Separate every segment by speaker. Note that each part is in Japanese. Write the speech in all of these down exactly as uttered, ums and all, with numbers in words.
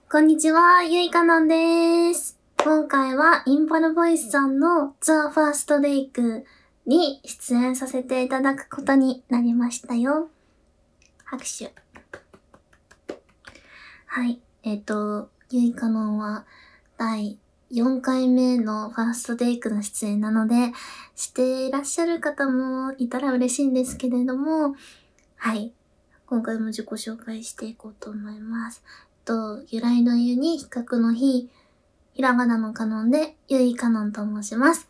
Speaker 1: こんにちは、ゆいかなんです。今回はインパルボイスさんのザ・ファーストテイクに出演させていただくことになりましたよ。拍手。はい、えっと、ゆいかのんはだいよんかいめのファーストテイクの出演なので、していらっしゃる方もいたら嬉しいんですけれども、はい、今回も自己紹介していこうと思います。と由来の湯に比較の日、ひらがなのかのんでゆいかのんと申します。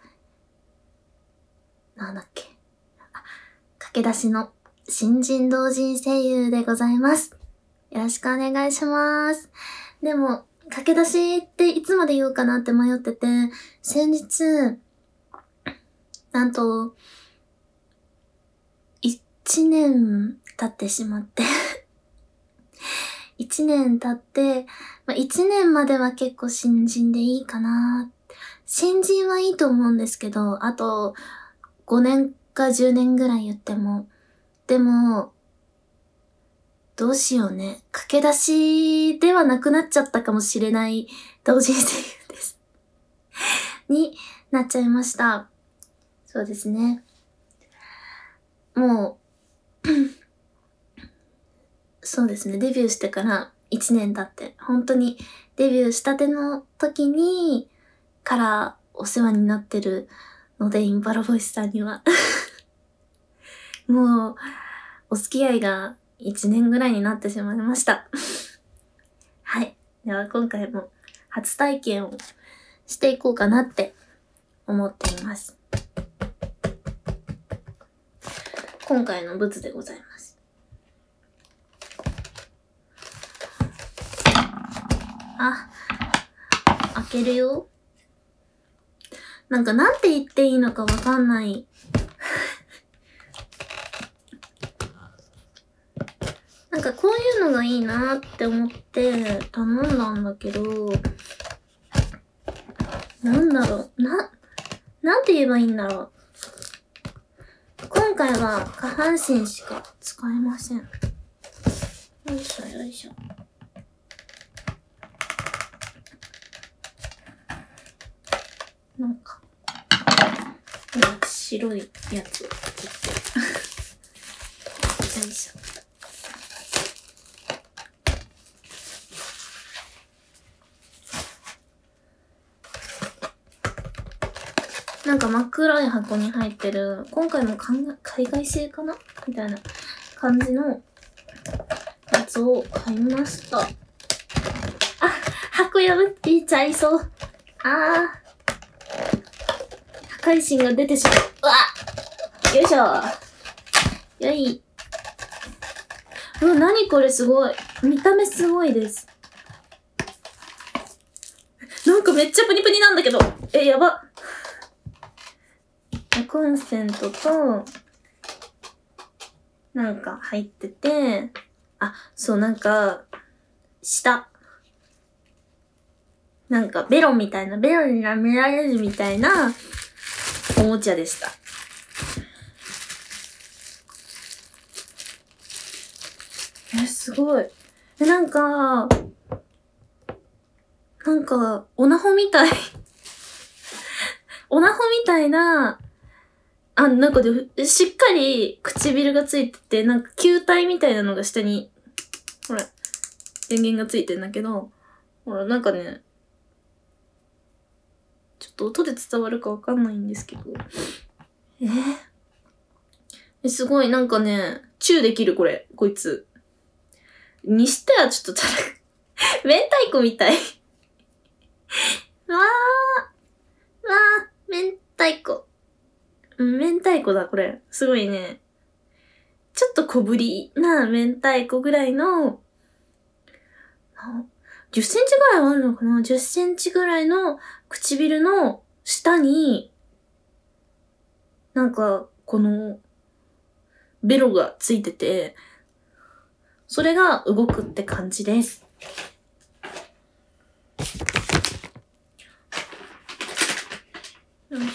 Speaker 1: なんだっけ、あ、駆け出しの新人同人声優でございます。よろしくお願いします。でも駆け出しっていつまで言うかなって迷ってて、先日なんといちねん経ってしまっていちねん経って、まあ、いちねんまでは結構新人でいいかな。新人はいいと思うんですけど、あとごねんかじゅうねんぐらい言っても。でも、どうしようね。駆け出しではなくなっちゃったかもしれない同人声優です。になっちゃいました。そうですね。もう、そうですね。デビューしてからいちねん経って、本当にデビューしたての時に、からお世話になってるので、インパルボイスさんには。もう、お付き合いがいちねんぐらいになってしまいました。はい。では今回も初体験をしていこうかなって思っています。今回のブツでございます。あ、開けるよ。なんかなんて言っていいのかわかんない。なんかこういうのがいいなって思って頼んだんだけど、なんだろう、な、なんて言えばいいんだろう。今回は下半身しか使えません。よいしょよいしょ。なんか、なんか白いやつを作ってる。よいしょ。なんか真っ黒い箱に入ってる、今回も海外製かなみたいな感じのやつを買いました。あ、箱破っていっちゃいそう。あー。破壊神が出てしまう。うわっ、よいしょ。よい。うわ、なにこれすごい。見た目すごいです。なんかめっちゃプニプニなんだけど。え、やば。コンセントと、なんか入ってて、あ、そう、なんか、下。なんかベロみたいな、ベロに舐められるみたいなおもちゃでした。え、すごい。え、なんか、なんか、オナホみたい。オナホみたいな、あ、なんかで、しっかり唇がついてて、なんか球体みたいなのが下に、ほら、電源がついてんだけど、ほら、なんかね、ちょっと音で伝わるかわかんないんですけど。えー、え、すごい、なんかね、チューできるこれ、こいつ。にしてはちょっとただ、明太子みたい。わー、わー、明太子。明太子だ、これ。すごいね。ちょっと小ぶりな明太子ぐらいの、じゅっセンチぐらいはあるのかな ?じゅっ センチぐらいの唇の下に、なんか、この、ベロがついてて、それが動くって感じです。よいしょ。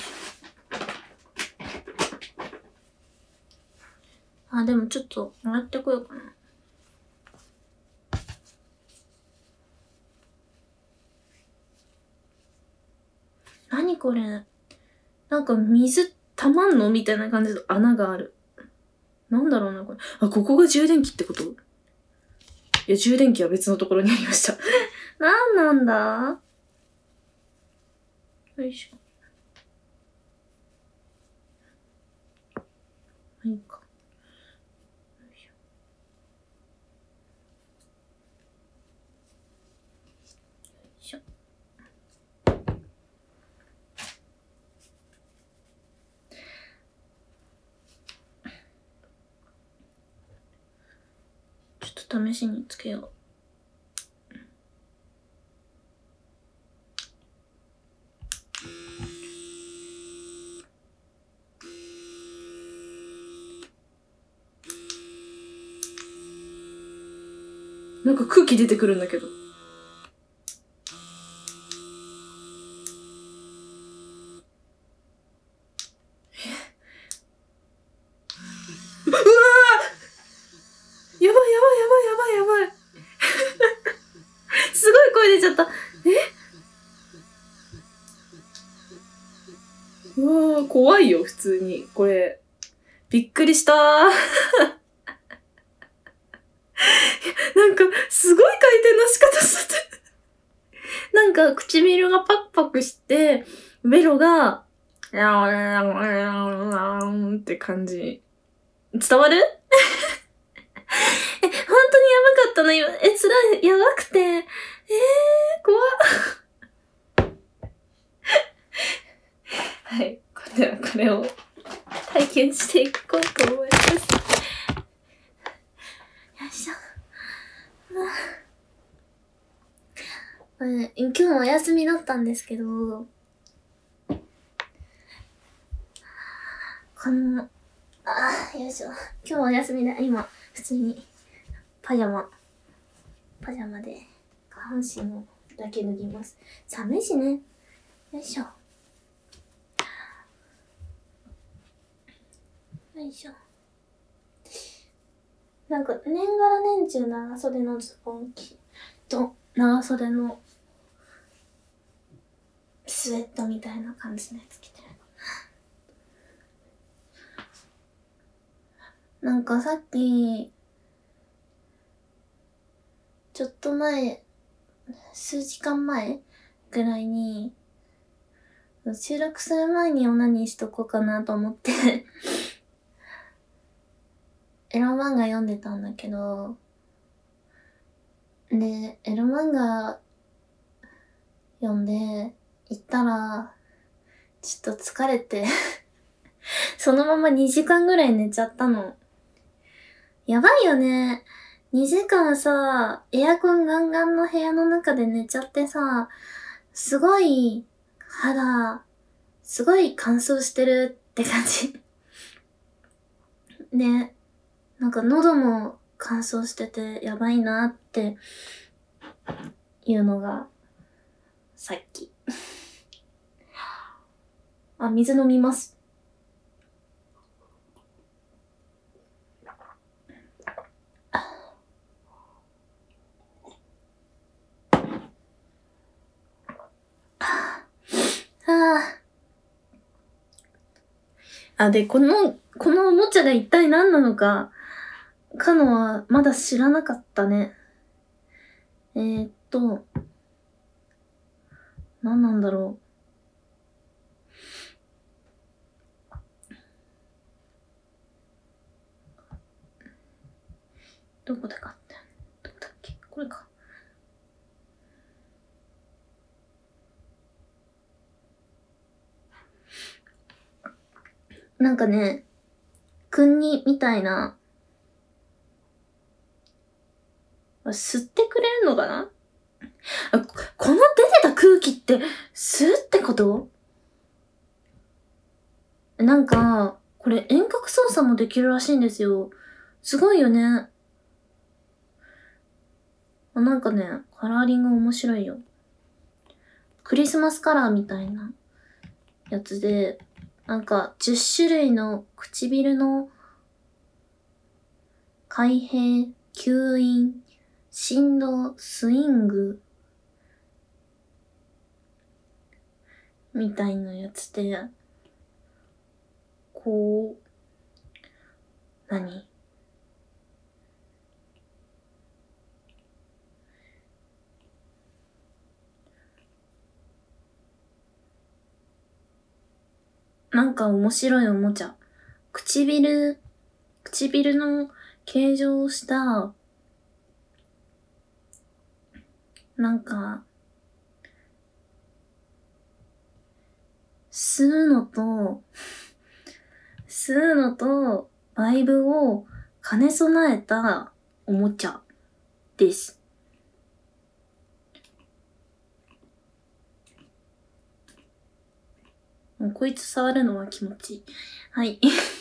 Speaker 1: あ、でもちょっと、もらってこようかな。 何これ。なんか水たまんのみたいな感じの穴がある。なんだろうな、これ。あ、ここが充電器ってこと？いや、充電器は別のところにありました。なんなんだ？よいしょ。いいか。よいしょ。よいしょ。ちょっと試しにつけよう。なんか空気出てくるんだけど。うわー！やばいやばいやばいやばいやばい。すごい声出ちゃった。え？うわー、怖いよ、普通に。これ。びっくりしたー。なんか、すごい回転の仕方してて。なんか、唇がパクパクして、ベロが、って感じ。伝わる？え、本当にやばかったの今。え、つらい、やばくて。えー、怖っ。はい。では、これを体験していこうと思います。よいしょ。うん、今日もお休みだったんですけど、この、あー、よいしょ。今日お休みで、今、普通に、パジャマ、パジャマで、下半身をだけ脱ぎます。寒いしね。よいしょ。よいしょ。なんか、年がら年中長袖のズボン着と、長袖のスウェットみたいな感じのやつ着てる。なんかさっき、ちょっと前、数時間前ぐらいに、収録する前にオナニーしとこうかなと思ってエロ漫画読んでたんだけど、で、エロ漫画読んで、行ったら、ちょっと疲れてそのままにじかんぐらい寝ちゃったの。やばいよね。にじかんさ、エアコンガンガンの部屋の中で寝ちゃってさ、すごい肌、すごい乾燥してるって感じで、なんか喉も乾燥しててやばいなっていうのが、さっき。あ、水飲みます。ああ。で、この、このおもちゃが一体何なのか、かのはまだ知らなかったね。えー、っと、何なんだろう。どこで買ったどこだっけこれか。なんかね、くんにみたいな、吸ってくれるのかなあ、この出てた空気って吸うってこと？なんか、これ遠隔操作もできるらしいんですよ。すごいよね。なんかね、カラーリング面白いよ。クリスマスカラーみたいなやつで、なんかじゅっしゅるいの唇の開閉、吸引、振動、スイングみたいなやつで、こう、何なんか面白いおもちゃ。唇、唇の形状をした、なんか、吸うのと、吸うのと、バイブを兼ね備えたおもちゃです。もうこいつ触るのは気持ちいい。はい。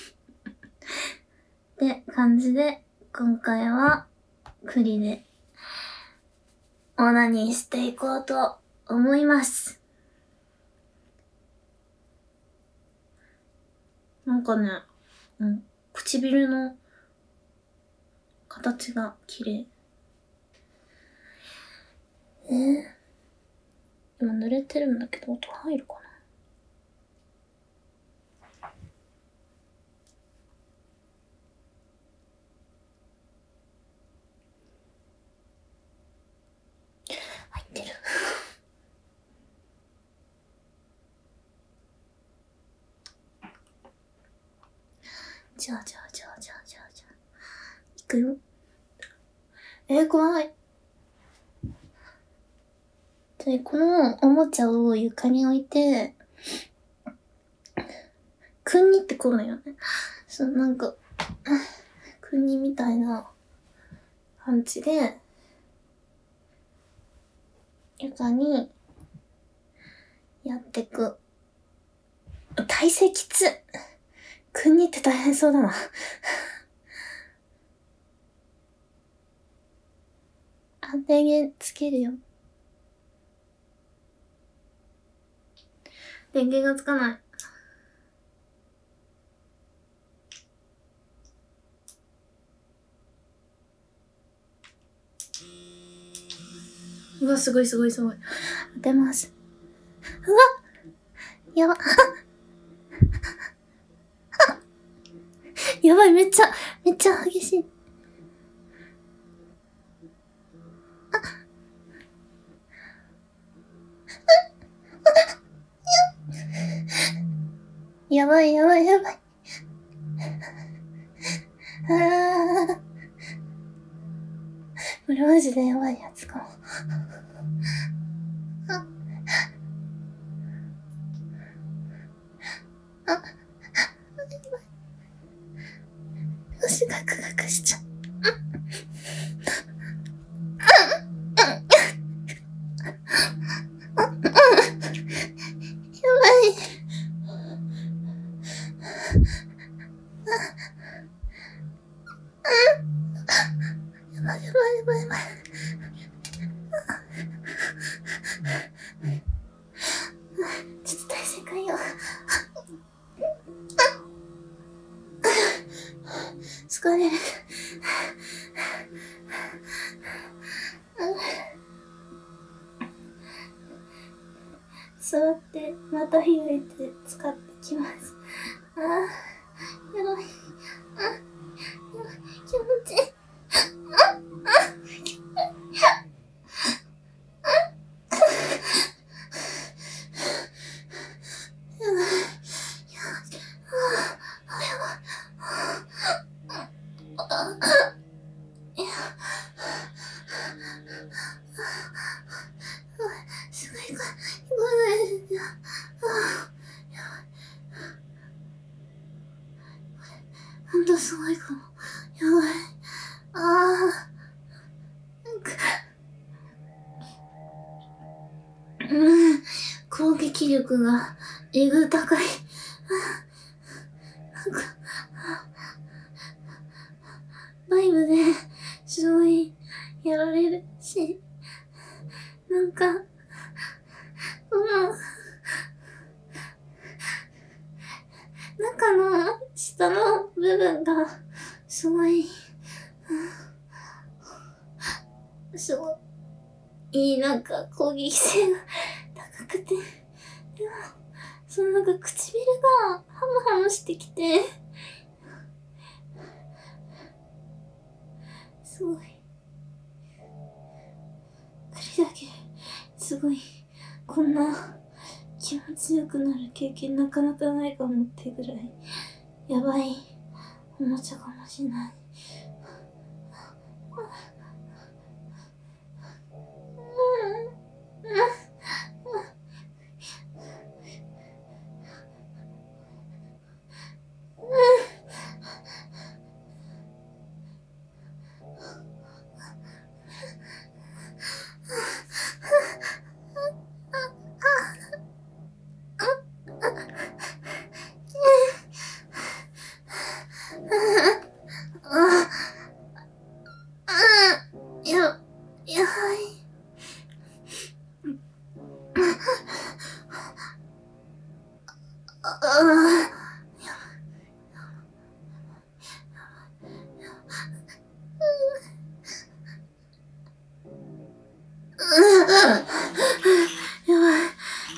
Speaker 1: って感じで、今回は栗でオナニーしていこうと思います。なんかね、うん、唇の形が綺麗。えー、今濡れてるんだけど音入るかな？入ってる。じゃあじゃあじゃあじゃあじゃあじゃあ。いくよ。えー、怖い。で、このおもちゃを床に置いて、くんにってこうだよね。そう、なんか、くんにみたいな感じで、床にやってく。体勢きつ。くんにって大変そうだな。あ、電源つけるよ。電源がつかない。うわ、すごいすごいすごい。出ます。うわやば。やばい、めっちゃ、めっちゃ激しい。やばいやばいやばい。あー。これマジでやばいやつかも。あ、あ、やばい。足ガクガクしちゃう。やばいやばいやばいやばい。ちょっと体勢変えよう。疲れる。座ってまた開いて使ってきます。あー、やばい。あ、やばい。気持ちいい。あ、あ、すごい、すごい。ほんとすごいかも。やばい。あー。なんか、うん、攻撃力がえぐ高い。なんか、バイブですごいやられるし、なんか、この、中の下の部分がすごい、すごい、いいなんか攻撃性が高くて、でも、 そのなんか唇がハムハムしてきて、すごい。一人だけ、すごい、こんな気持ちよくなる経験なかなかないかもってぐらい、やばいおもちゃかもしれない。や、やばい。やばい。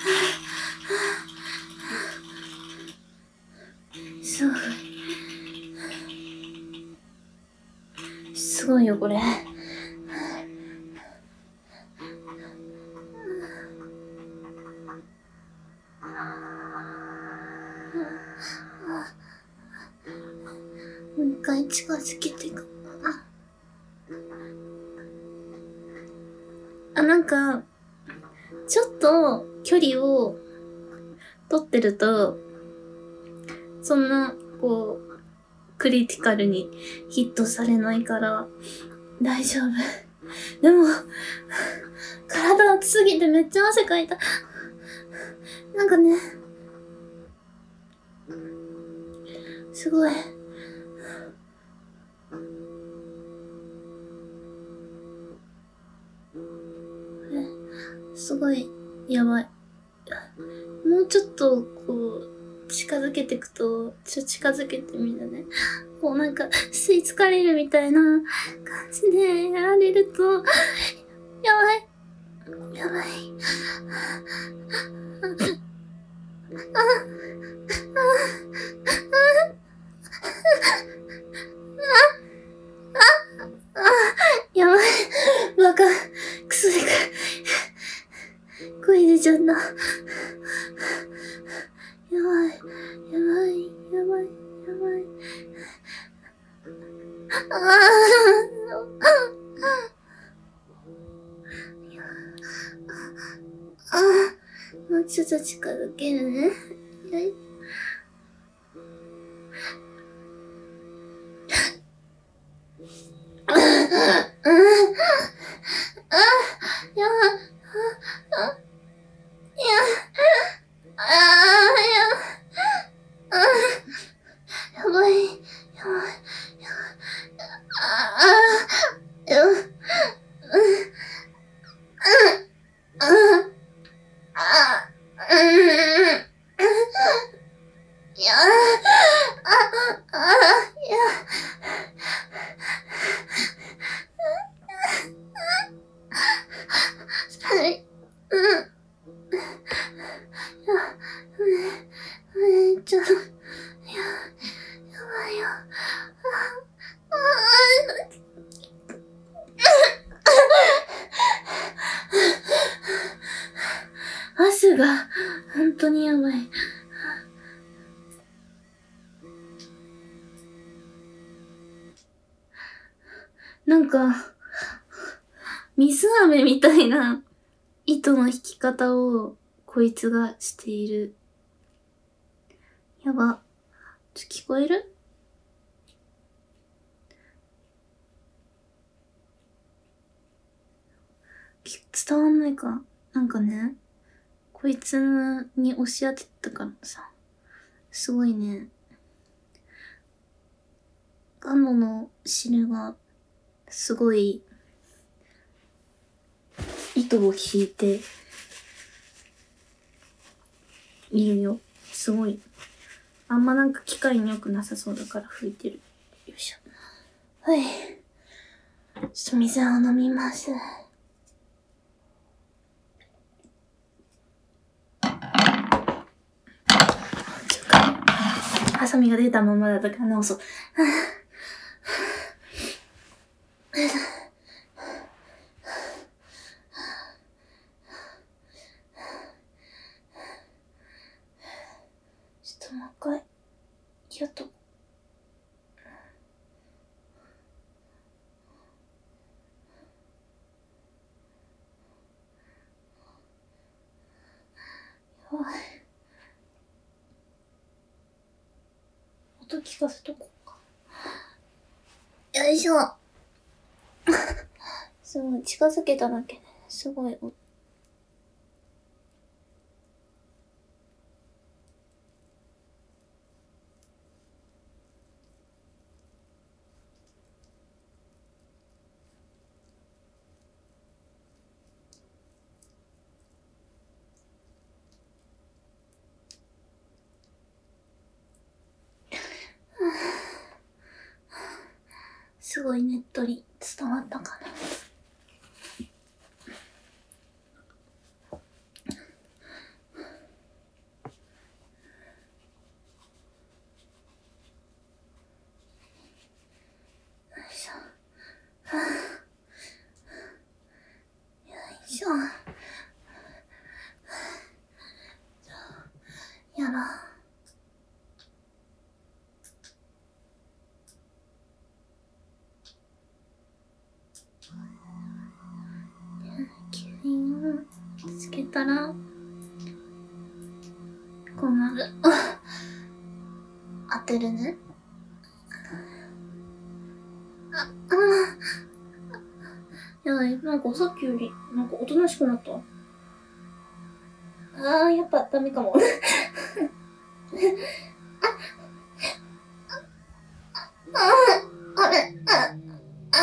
Speaker 1: すごい。すごいよ、これ。もう一回近づけていく。あ、なんか、ちょっと距離を取ってると、そんな、こう、クリティカルにヒットされないから大丈夫。でも、体熱すぎてめっちゃ汗かいた。なんかね、すごい。すごい、やばい。もうちょっと、こう、近づけていくと、ちょ、近づけてみるね。こうなんか、吸い付かれるみたいな感じでやられると、やばい。やばい。あ、あ、あ、やばい。バカ、薬が、声出ちゃった。やばい、やばい、やばい、やばい。ああ、ああ、もうちょっと近づけるね。はい。ああ、ああ、やばい。あ、いや、ああ、や、あ、やばい、やばい、やばい、ああ、や、うん、あ、あ、うん、いや、あ、あ、いや、はい、うん。めっちゃ、いや、やばいよ。汗が、本当にやばい。なんか、水飴みたいな糸の引き方を、こいつがしている。やば。ちょ、聞こえる？伝わんないか。なんかね、こいつに押し当てたからさ、すごいね、ガノの汁が、すごい、糸を引いて、いるよ。すごい。あんまなんか機械に良くなさそうだから拭いてる。よいしょ。はい。ちょっと水を飲みます。 ハサミが出たままだったから直そう。ちょっともう一回、やっと。やばい。音聞かせとこうか。よいしょ。すごい、近づけただけで、すごい音。すごいねっとり伝わったかな。よいしょ。よいしょ。やろう。吸引つけたらこうなる。当てるね。あ、あやばい、なんかさっきよりなんかおとなしくなった。あー、やっぱダメかも。ああ、あれ、あ、あ、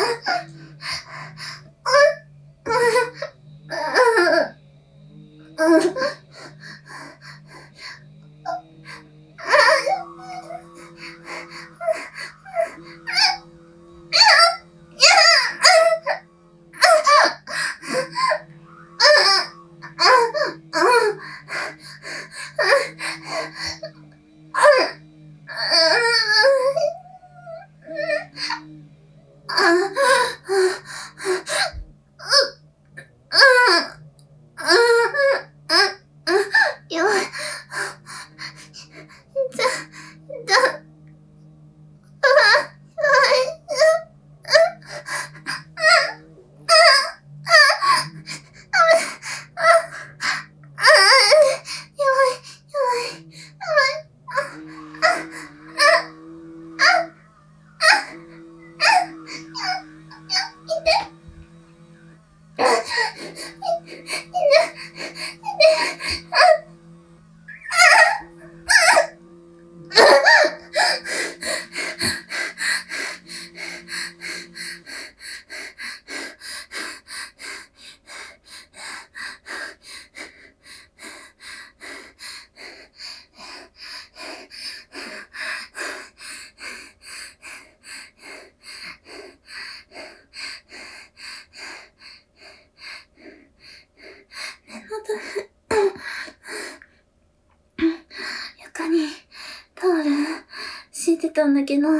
Speaker 1: 床にタオル敷いてたんだけど、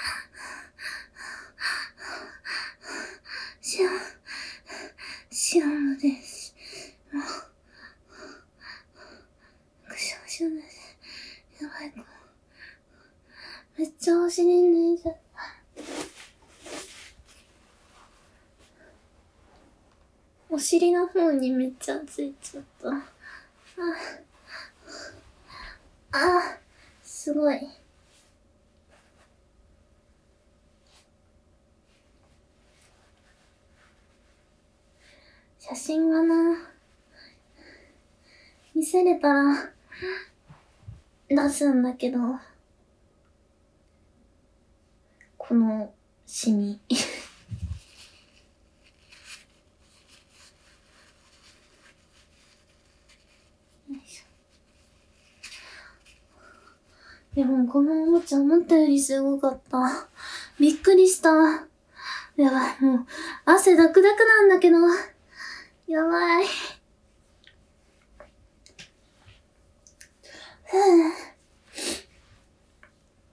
Speaker 1: しお、しおもです。もう、くしょくしょです。やばいかも。めっちゃお尻抜いちゃった。お尻の方にめっちゃついちゃった。ああ、すごい。写真がな、見せれたら出すんだけど、このシミ。でもこのおもちゃ思ったよりすごかった。びっくりした。やばい、もう汗ダクダクなんだけど。やばい。ふぅ。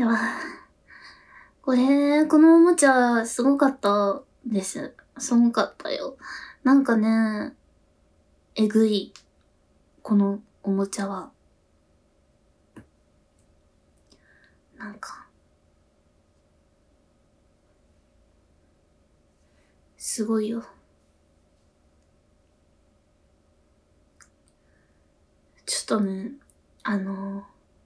Speaker 1: では、これ、このおもちゃ、すごかったです。すごかったよ。なんかね、えぐい。このおもちゃは。なんか、すごいよ。ちょっとね、あの、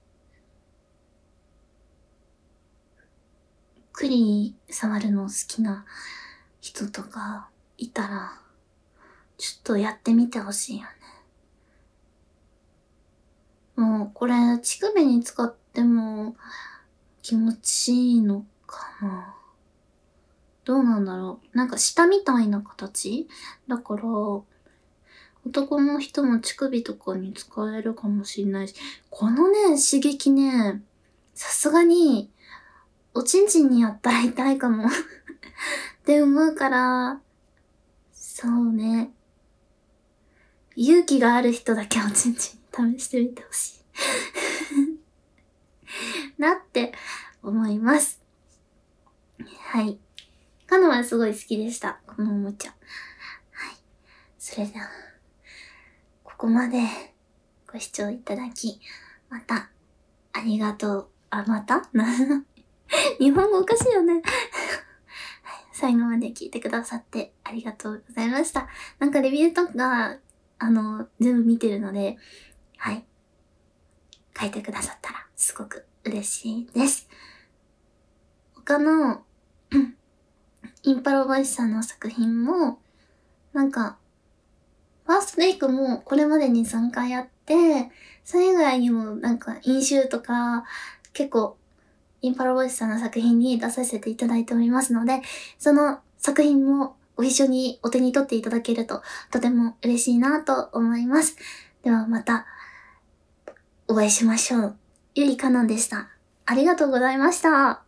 Speaker 1: 栗触るの好きな人とかいたら、ちょっとやってみてほしいよね。もう、これ、乳首に使っても気持ちいいのかな。どうなんだろう。なんか舌みたいな形だから、男の人も乳首とかに使えるかもしれないし、このね、刺激ね、さすがに、おちんちんにやったら痛いかもって思うから、そうね。勇気がある人だけおちんちんに試してみてほしいなって思います。はい。カノはすごい好きでした。このおもちゃ。はい。それでは、ここまでご視聴いただき、また、ありがとう。あ、また日本語おかしいよね最後まで聞いてくださってありがとうございました。なんかレビューとか、あの、全部見てるので、はい。書いてくださったらすごく嬉しいです。他の、インパロボイスさんの作品も、なんか、ファーストテイクもこれまでにさんかいやって、それ以外にもなんか、飲酒とか、結構、インパロボイスさんの作品に出させていただいておりますので、その作品もご一緒にお手に取っていただけるととても嬉しいなと思います。ではまたお会いしましょう。ゆりかのんでした。ありがとうございました。